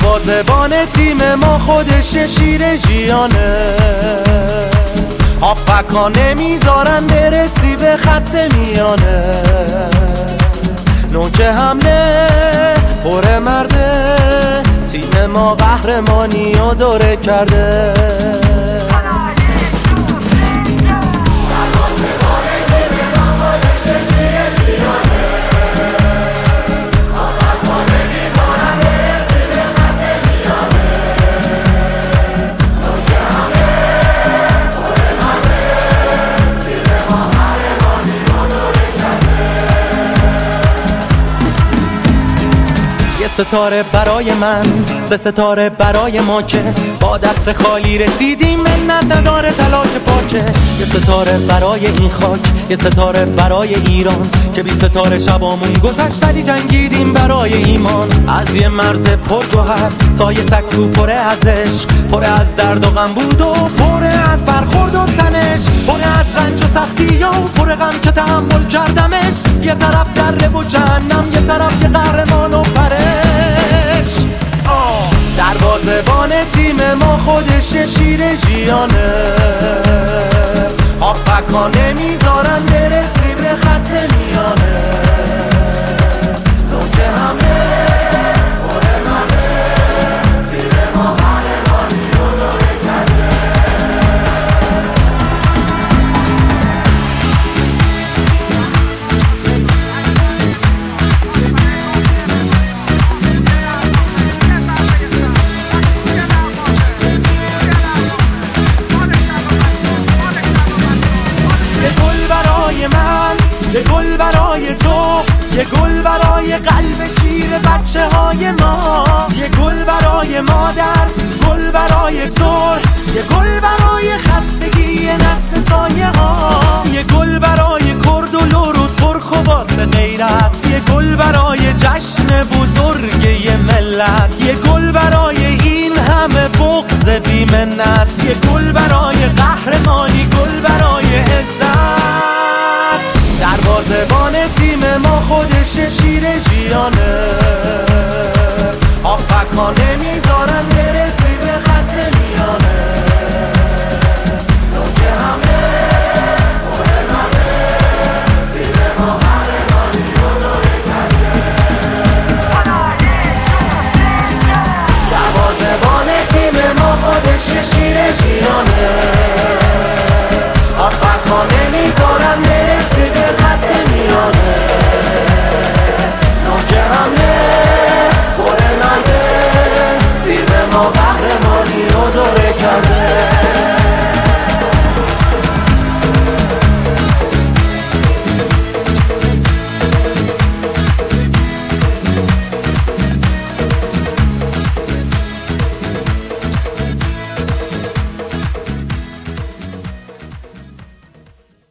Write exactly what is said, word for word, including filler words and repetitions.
دروازه‌بان تیم ما خودش شیر ژیانه، هافکا نمیذارن برسی به خط میانه، نوک حمله پر مرده، تیم ما قهرمانی رو دوره کرده. ستاره برای من، سه ستاره برای ما که با دست خالی رسیدیم، منت نداره تلاش پاکه. یه ستاره برای این خاک، یه ستاره برای ایران که بی ستاره شبامون گذشت ولی جنگیدیم برای ایمان. از یه مرز پرگوهر تا یه سکو پر از عشق، پر از درد و غم بود و پر از برخورد و تنش، پر از رنج و سختی و پر غم که تحمل کردمش. یه طرف دره و جهنم، یه طرف یه قهرمان و پرش. دروازه‌بان تیم ما خودش شیر ژیانه، هافکا نمیذارن برسی به خط میانه، نوک حمله پر مرده، تیم ما قهرمانی رو دوره کرده. یه گل برای تو، یه گل برای قلب شیر بچه های ما، یه گل برای مادر، گل برای سر، یه گل برای خستگی نسل سایه ها، یه گل برای کرد و لور و ترک و واسه غیرت، یه گل برای جشن بزرگ یه ملت، یه گل برای این همه بغض بی منت، یه گل برای قهرمانی، گل برای عزت. دروازه‌بان تیم ما خودش شیر ژیانه، هافکا